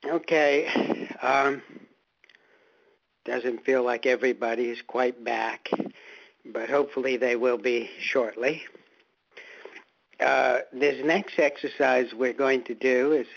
Okay. Doesn't feel like everybody is quite back, but hopefully they will be shortly. This next exercise we're going to do is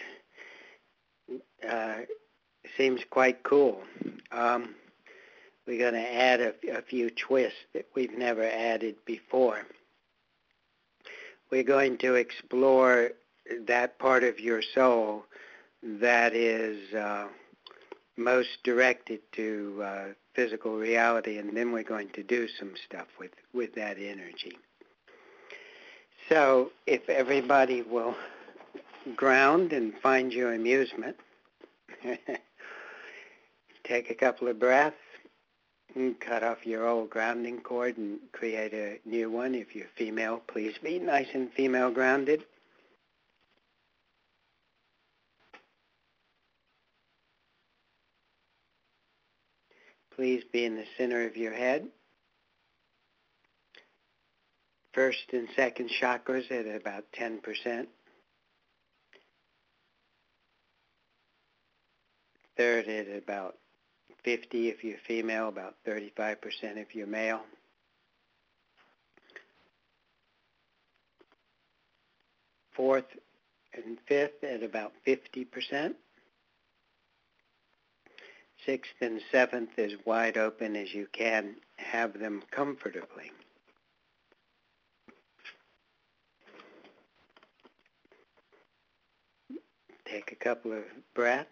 seems quite cool. We're going to add a few twists that we've never added before. We're going to explore that part of your soul that is most directed to physical reality, and then we're going to do some stuff with that energy. So if everybody will ground and find your amusement, take a couple of breaths, and cut off your old grounding cord and create a new one. If you're female, please be nice and female grounded. Please be in the center of your head. First and second chakras at about 10%. Third at about 50 if you're female, about 35% if you're male. Fourth and fifth at about 50%. Sixth and seventh as wide open as you can have them comfortably. Take a couple of breaths.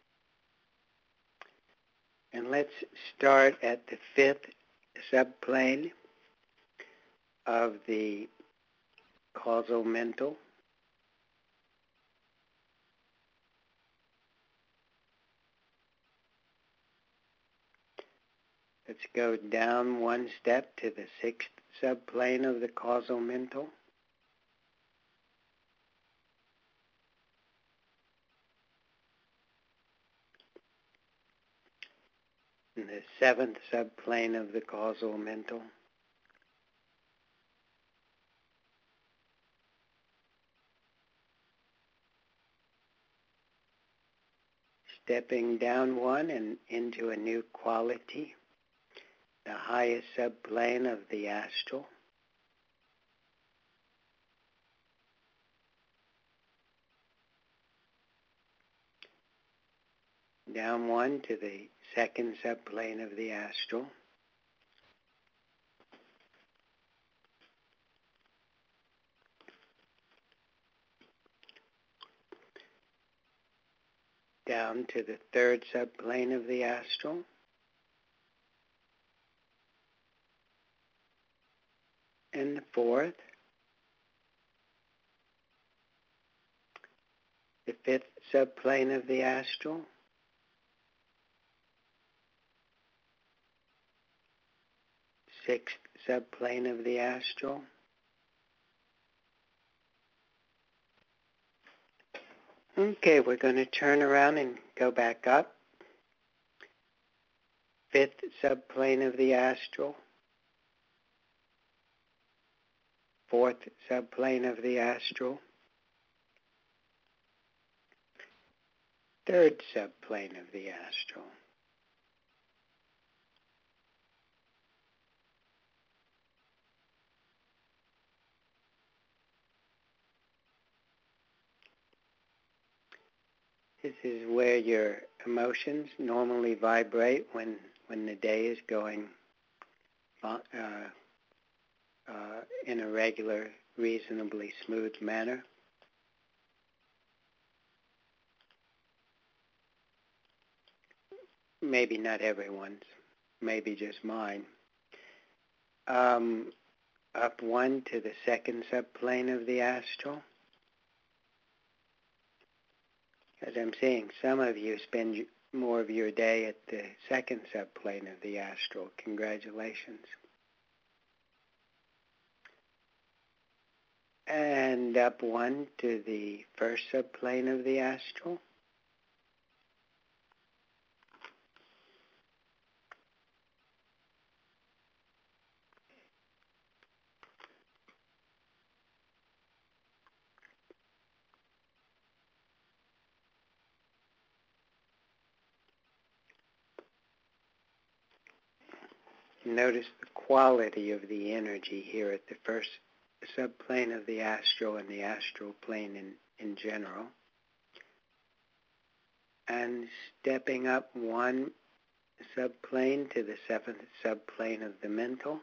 And let's start at the fifth subplane of the causal mental. Let's go down one step to the sixth subplane of the causal mental. And the seventh subplane of the causal mental. Stepping down one and into a new quality, the highest subplane of the astral. Down one to the second subplane of the astral. Down to the third subplane of the astral. And the fourth. The fifth subplane of the astral. Sixth subplane of the astral. Okay, we're going to turn around and go back up. Fifth subplane of the astral. Fourth subplane of the astral. Third subplane of the astral. This is where your emotions normally vibrate when the day is going in a regular, reasonably smooth manner. Maybe not everyone's, maybe just mine. Up one to the second subplane of the astral. As I'm saying, some of you spend more of your day at the second subplane of the astral. Congratulations. And up one to the first subplane of the astral. notice the quality of the energy here at the first subplane of the astral and the astral plane in general. And stepping up one subplane to the seventh subplane of the mental.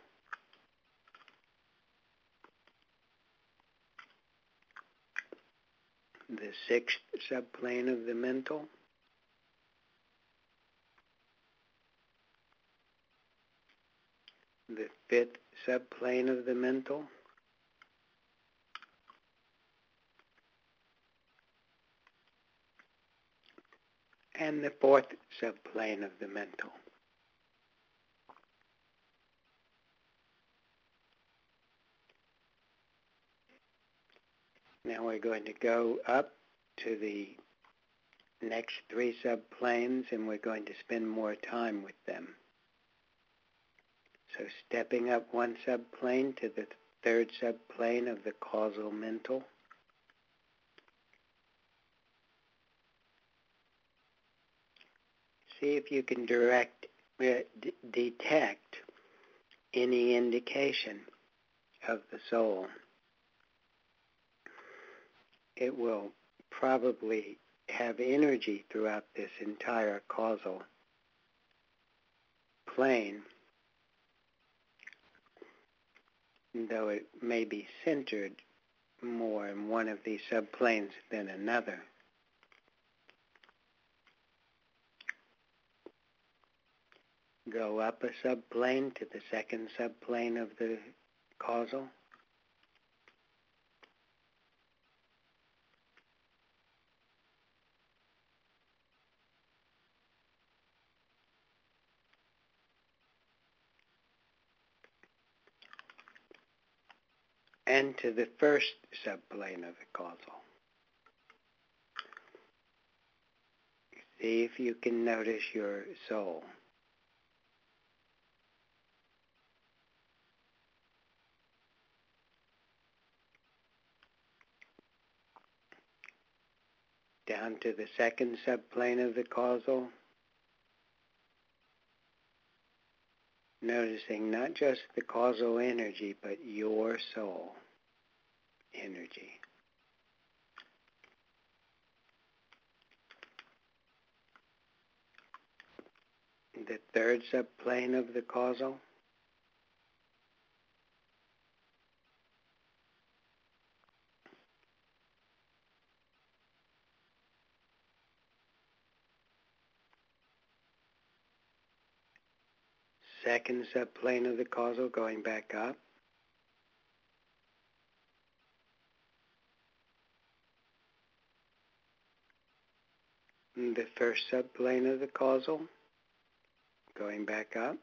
The sixth subplane of the mental. The fifth subplane of the mental. And the fourth subplane of the mental. Now we're going to go up to the next three subplanes, and we're going to spend more time with them. So stepping up one subplane to the third subplane of the causal mental. See if you can detect any indication of the soul. It will probably have energy throughout this entire causal plane, though it may be centered more in one of these subplanes than another. Go up a subplane to the second subplane of the causal. And to the first subplane of the causal. See if you can notice your soul. Down to the second subplane of the causal. Noticing not just the causal energy, but your soul energy. The third subplane of the causal. Second subplane of the causal, going back up. The first subplane of the causal, going back up.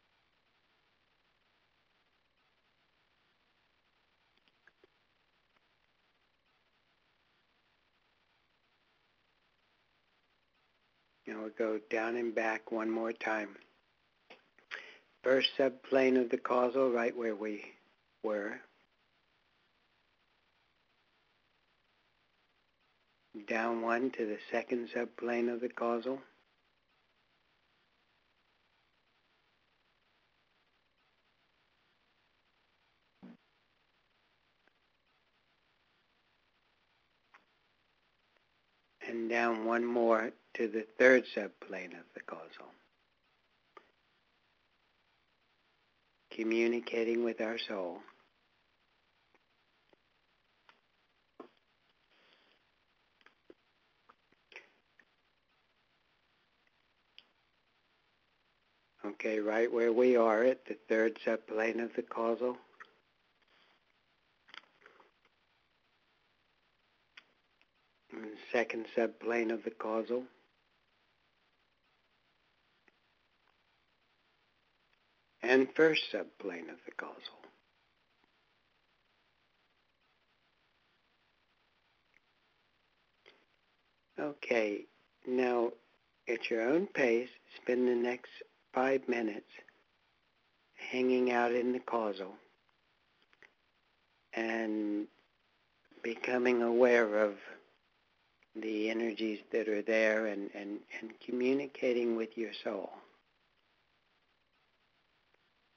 Now we'll go down and back one more time. First subplane of the causal, right where we were. Down one to the second subplane of the causal. And down one more to the third subplane of the causal. Communicating with our soul. Okay, right where we are at the third subplane of the causal. And second subplane of the causal. And first subplane of the causal. Okay, now at your own pace, spend the next 5 minutes hanging out in the causal and becoming aware of the energies that are there and communicating with your soul.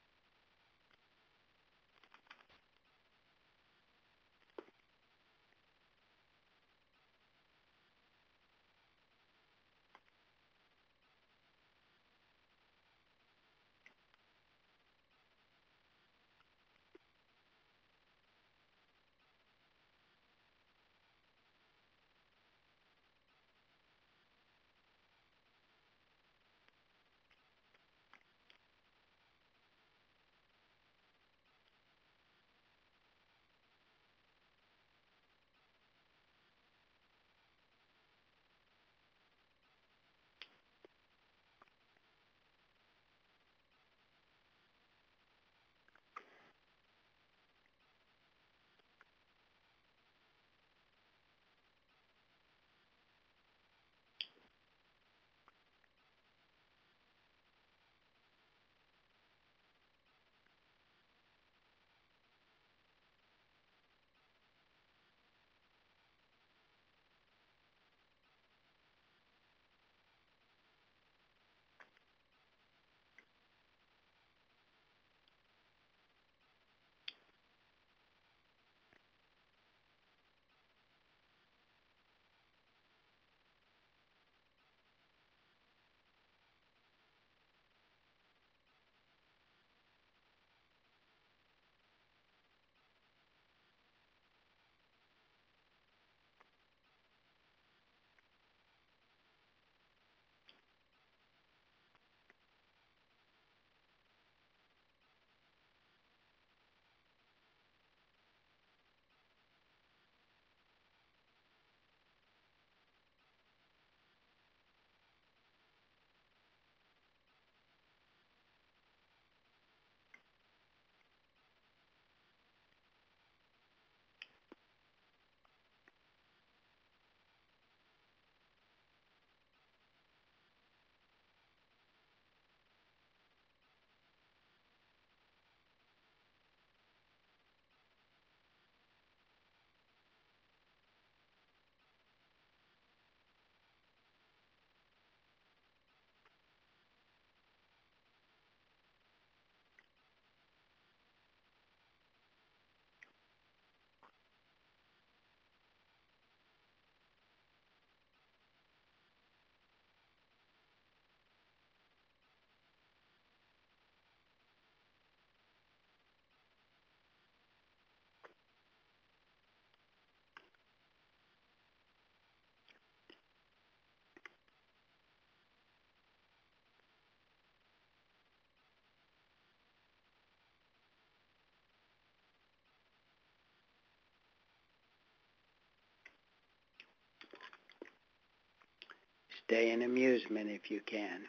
stay in amusement if you can.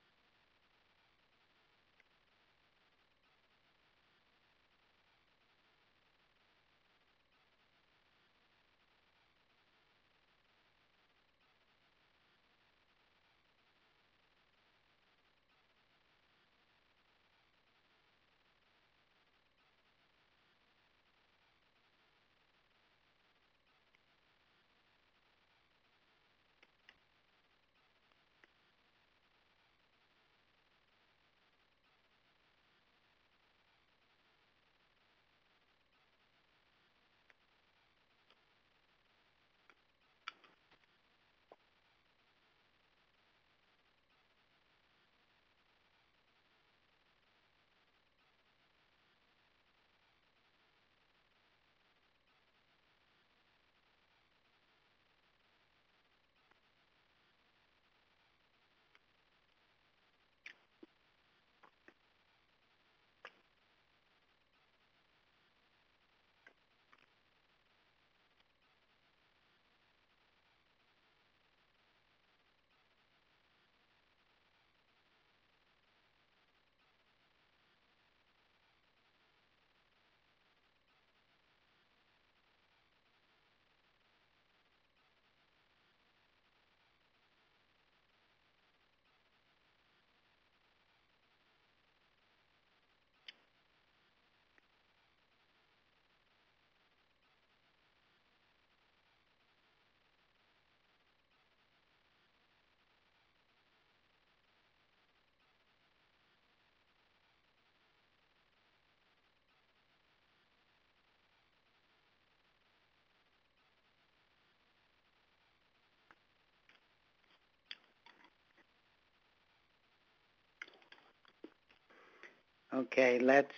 Okay, let's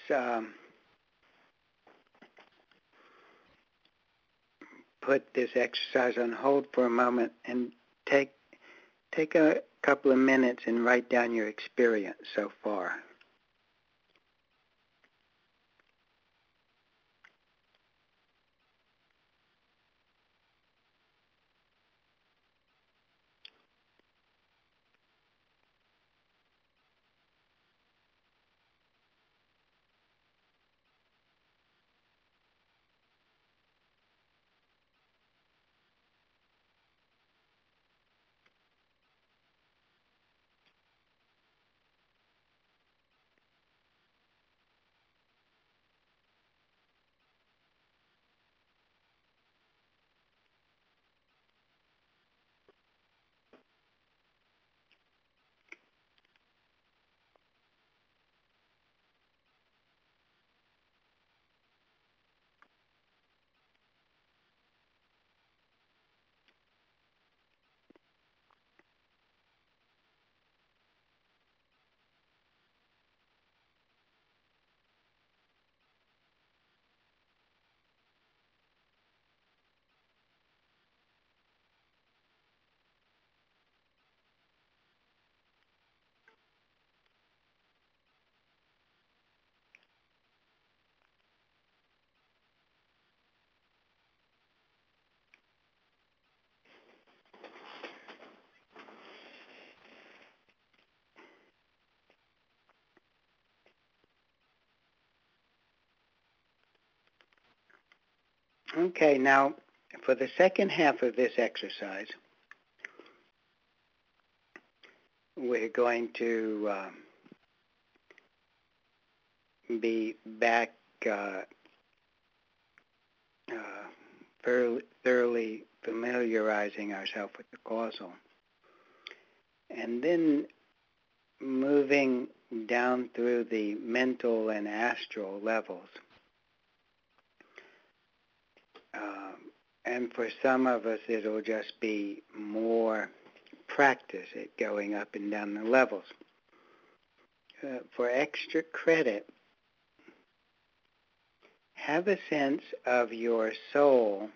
put this exercise on hold for a moment and take a couple of minutes and write down your experience so far. Okay, now for the second half of this exercise, we're going to be back thoroughly familiarizing ourselves with the causal, and then moving down through the mental and astral levels. And for some of us, it'll just be more practice at going up and down the levels. For extra credit, have a sense of your soul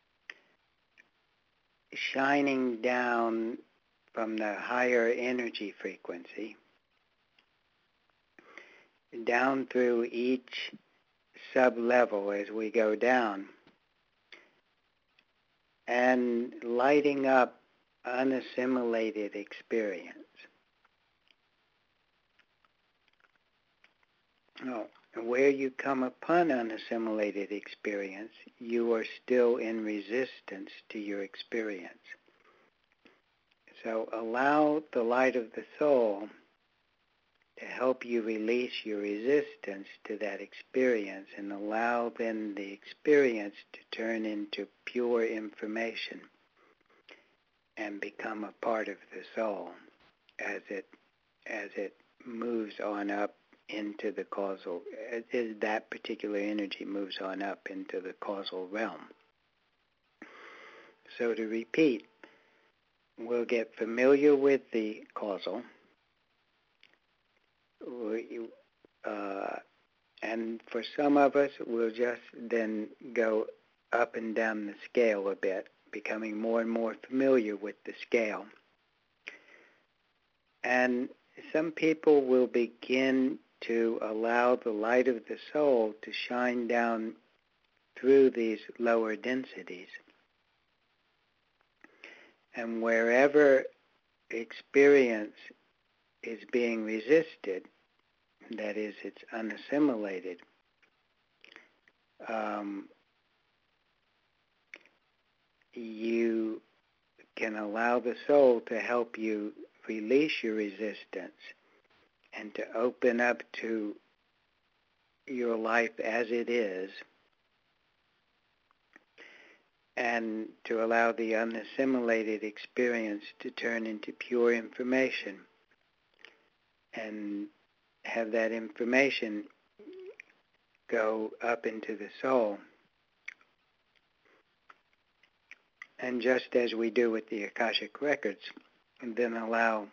shining down from the higher energy frequency down through each sub-level as we go down, and lighting up unassimilated experience. No, where you come upon unassimilated experience, you are still in resistance to your experience. So allow the light of the soul to help you release your resistance to that experience, and allow then the experience to turn into pure information and become a part of the soul as it moves on up into the causal, as that particular energy moves on up into the causal realm. So to repeat, we'll get familiar with the causal, and for some of us, we'll just then go up and down the scale a bit, becoming more and more familiar with the scale. And some people will begin to allow the light of the soul to shine down through these lower densities. And wherever experience is being resisted, that is, it's unassimilated, you can allow the soul to help you release your resistance and to open up to your life as it is, and to allow the unassimilated experience to turn into pure information, and have that information go up into the soul. And just as we do with the Akashic Records, and then allow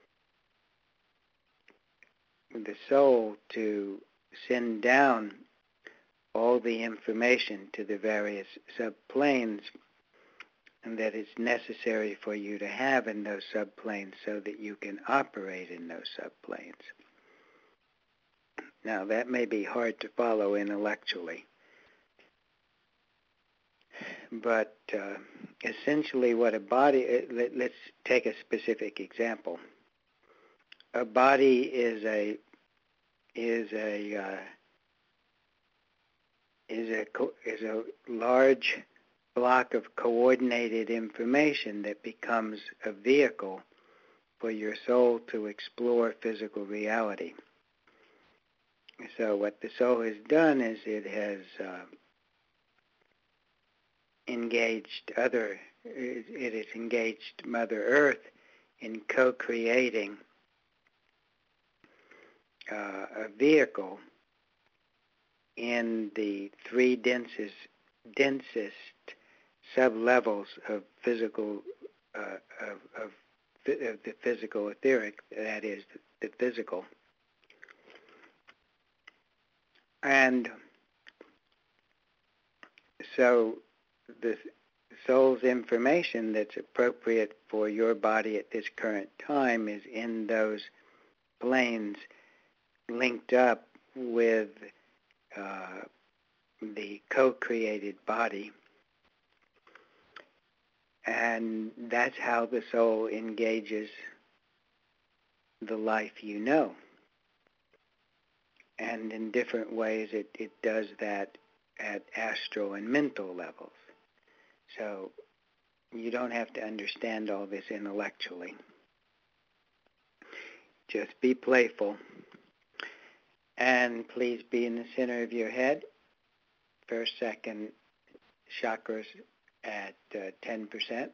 the soul to send down all the information to the various subplanes and that is necessary for you to have in those subplanes so that you can operate in those subplanes. Now, that may be hard to follow intellectually, but essentially what a body, let's take a specific example. A body is a large block of coordinated information that becomes a vehicle for your soul to explore physical reality. So what the soul has done is it has engaged Mother Earth in co-creating a vehicle in the three densest sub-levels of physical, of the physical etheric, that is, the physical. And so the soul's information that's appropriate for your body at this current time is in those planes linked up with the co-created body. And that's how the soul engages the life you know. And in different ways it does that at astral and mental levels. So you don't have to understand all this intellectually. Just be playful. And please be in the center of your head. First, second chakras at 10%.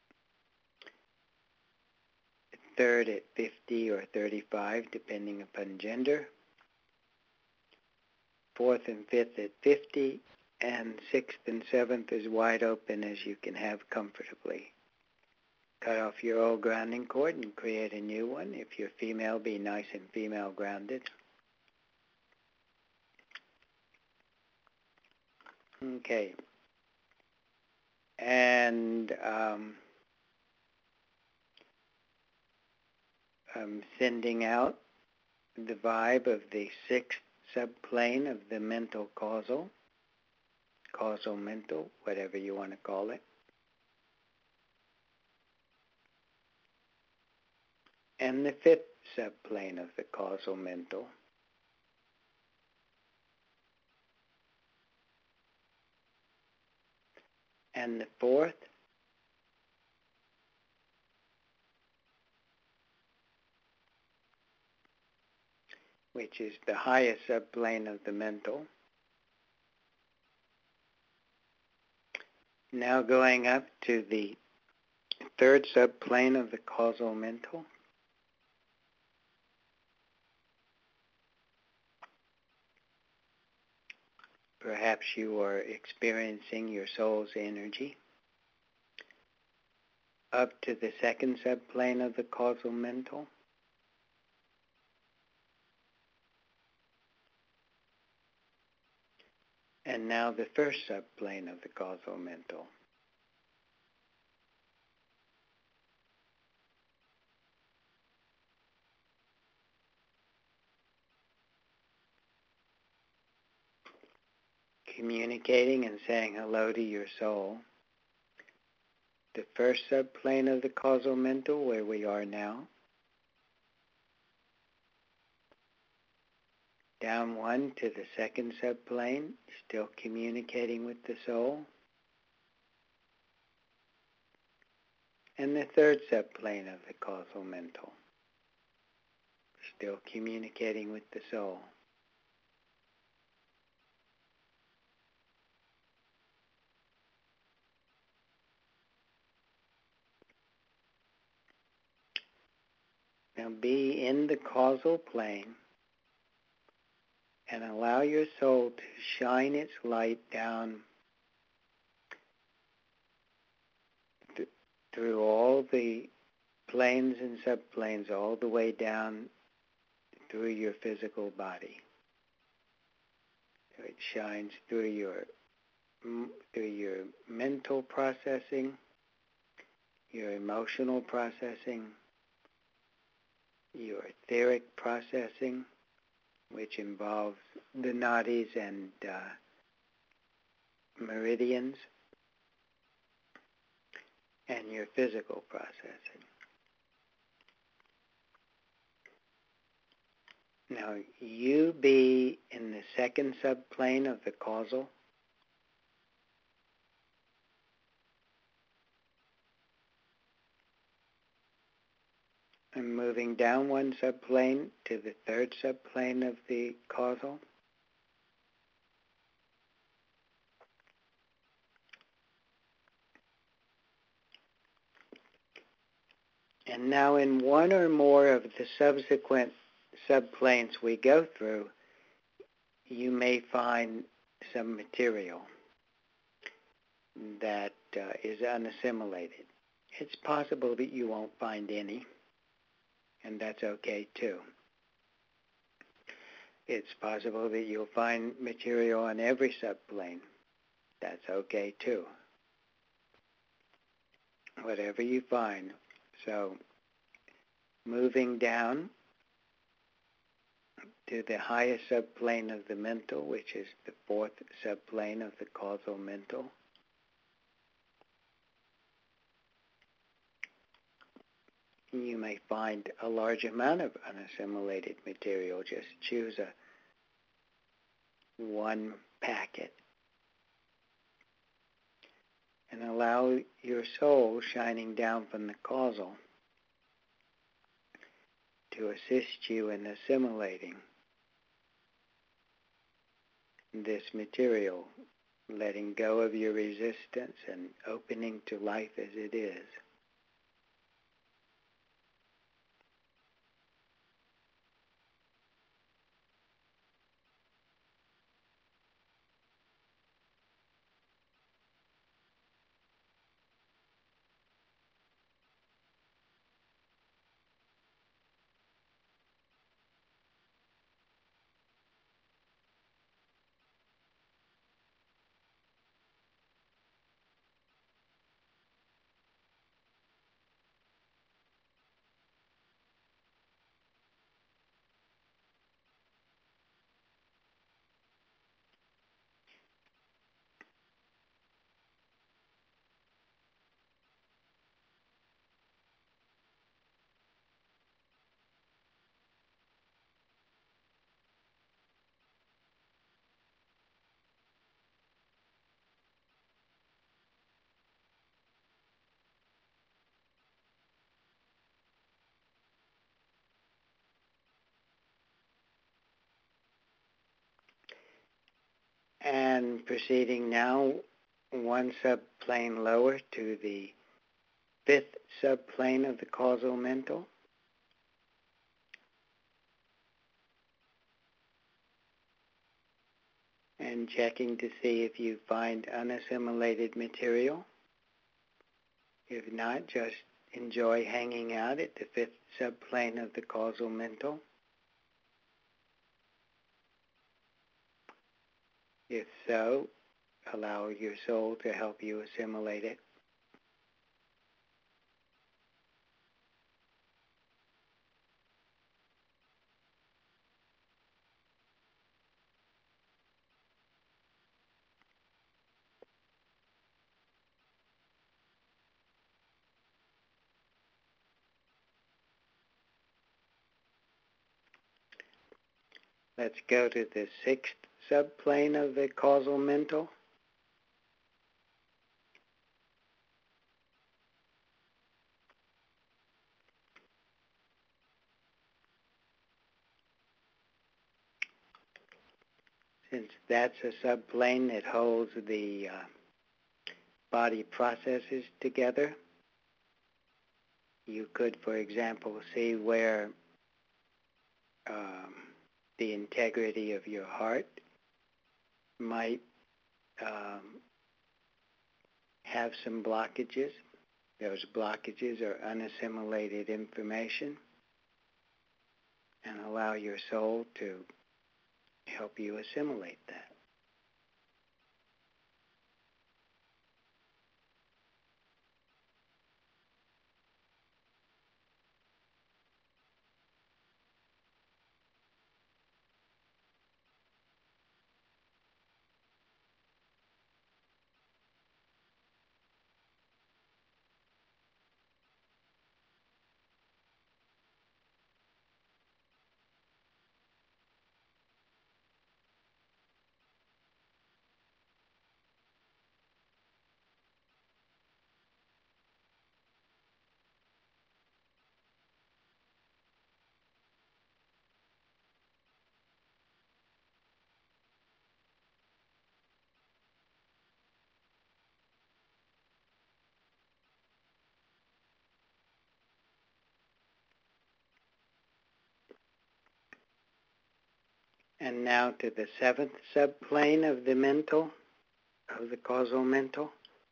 Third at 50 or 35, depending upon gender. Fourth and fifth at 50, and sixth and seventh as wide open as you can have comfortably. Cut off your old grounding cord and create a new one. If you're female, be nice and female grounded. Okay. And I'm sending out the vibe of the sixth subplane of the mental causal mental, whatever you want to call it. and the fifth subplane of the causal mental, and the fourth, which is the highest subplane of the mental. Now going up to the third subplane of the causal mental, perhaps you are experiencing your soul's energy. Up to the second subplane of the causal mental, and now the first subplane of the causal mental. Communicating and saying hello to your soul. The first subplane of the causal mental, where we are now. Down one to the second subplane, still communicating with the soul. And the third subplane of the causal mental, still communicating with the soul. Now be in the causal plane and allow your soul to shine its light down through all the planes and subplanes, all the way down through your physical body. So it shines through your mental processing, your emotional processing, your etheric processing, which involves the nadis and meridians, and your physical processing. Now, you be in the second subplane of the causal, and moving down one subplane to the third subplane of the causal. And now in one or more of the subsequent subplanes we go through, you may find some material that is unassimilated. It's possible that you won't find any, and that's okay too. It's possible that you'll find material on every subplane. That's okay too. Whatever you find. So, moving down to the highest subplane of the mental, which is the fourth subplane of the causal mental. You may find a large amount of unassimilated material. Just choose one packet and allow your soul shining down from the causal to assist you in assimilating this material, letting go of your resistance and opening to life as it is. And proceeding now one subplane lower to the fifth subplane of the causal mental. And checking to see if you find unassimilated material. If not, just enjoy hanging out at the fifth subplane of the causal mental. If so, allow your soul to help you assimilate it. Let's go to the sixth subplane of the causal mental. Since that's a subplane that holds the body processes together, you could, for example, see where the integrity of your heart might have some blockages. Those blockages are unassimilated information, and allow your soul to help you assimilate that. And now to the seventh subplane of the mental, of the causal mental.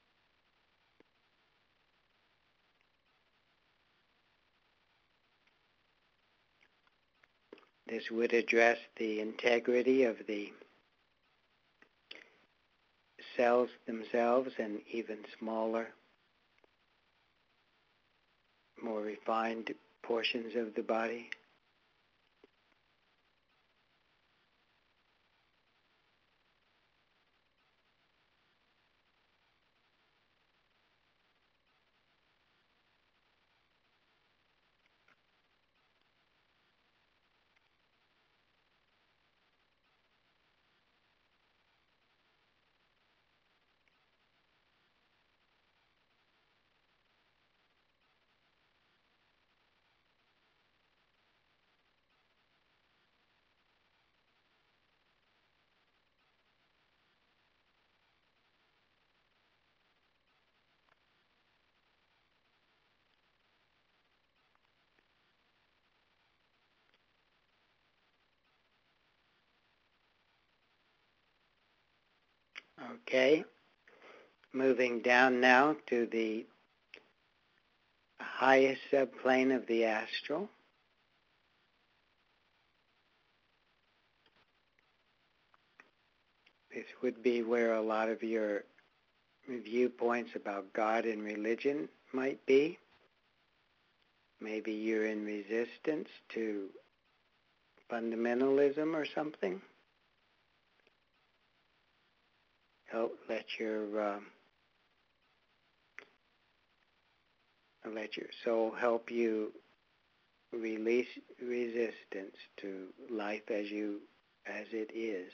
This would address the integrity of the cells themselves and even smaller, more refined portions of the body. Okay, moving down now to the highest subplane of the astral. This would be where a lot of your viewpoints about God and religion might be. Maybe you're in resistance to fundamentalism or something. Let your soul help you release resistance to life as it is.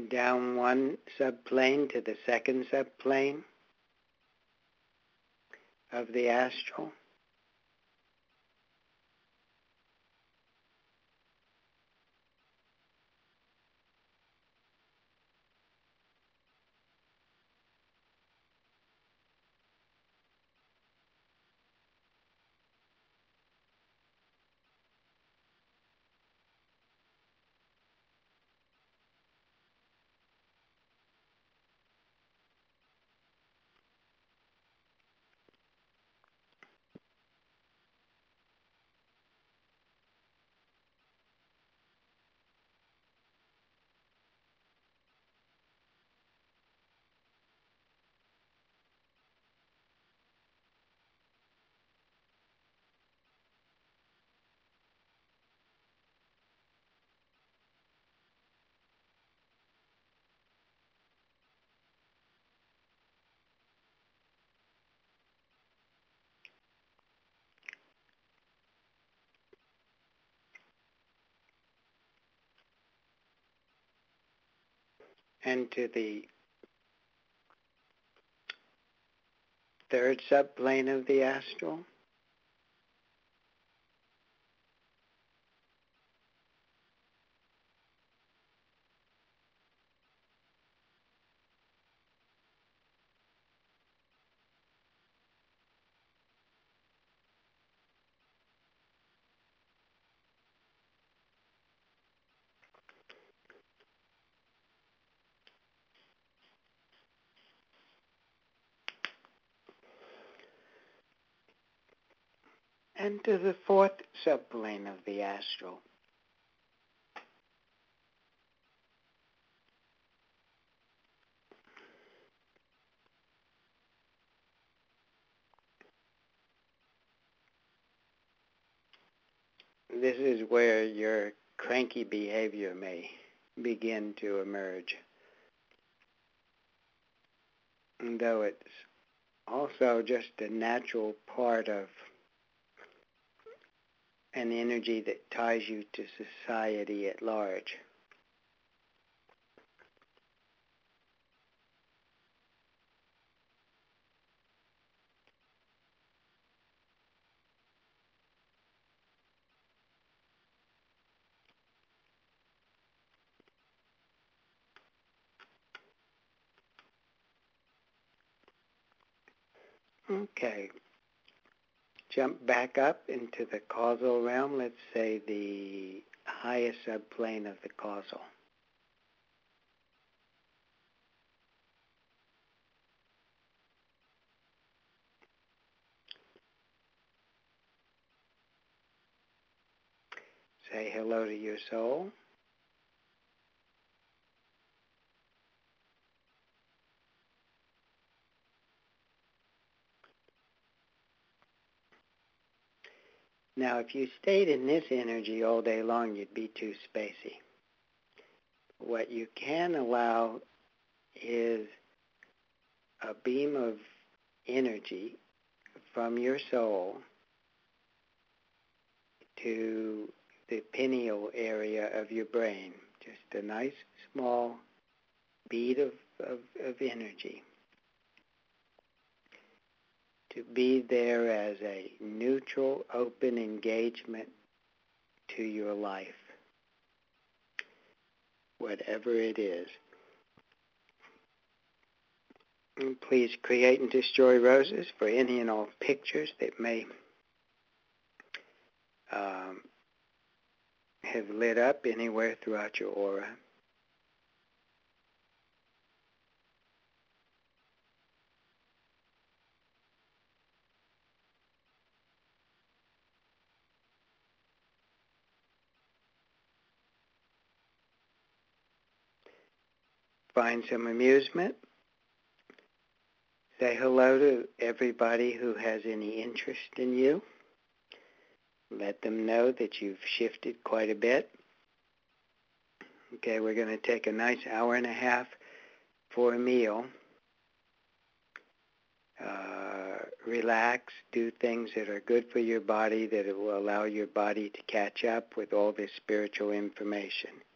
down one subplane to the second subplane of the astral. And to the third subplane of the astral. And to the fourth subplane of the astral. This is where your cranky behavior may begin to emerge. And though it's also just a natural part of an energy that ties you to society at large. Okay. Jump back up into the causal realm, let's say the highest subplane of the causal. Say hello to your soul. Now, if you stayed in this energy all day long, you'd be too spacey. What you can allow is a beam of energy from your soul to the pineal area of your brain. Just a nice small bead of energy. To be there as a neutral, open engagement to your life, whatever it is. And please create and destroy roses for any and all pictures that may have lit up anywhere throughout your aura. Find some amusement. Say hello to everybody who has any interest in you. Let them know that you've shifted quite a bit. Okay, we're going to take a nice hour and a half for a meal. Relax, do things that are good for your body, that it will allow your body to catch up with all this spiritual information.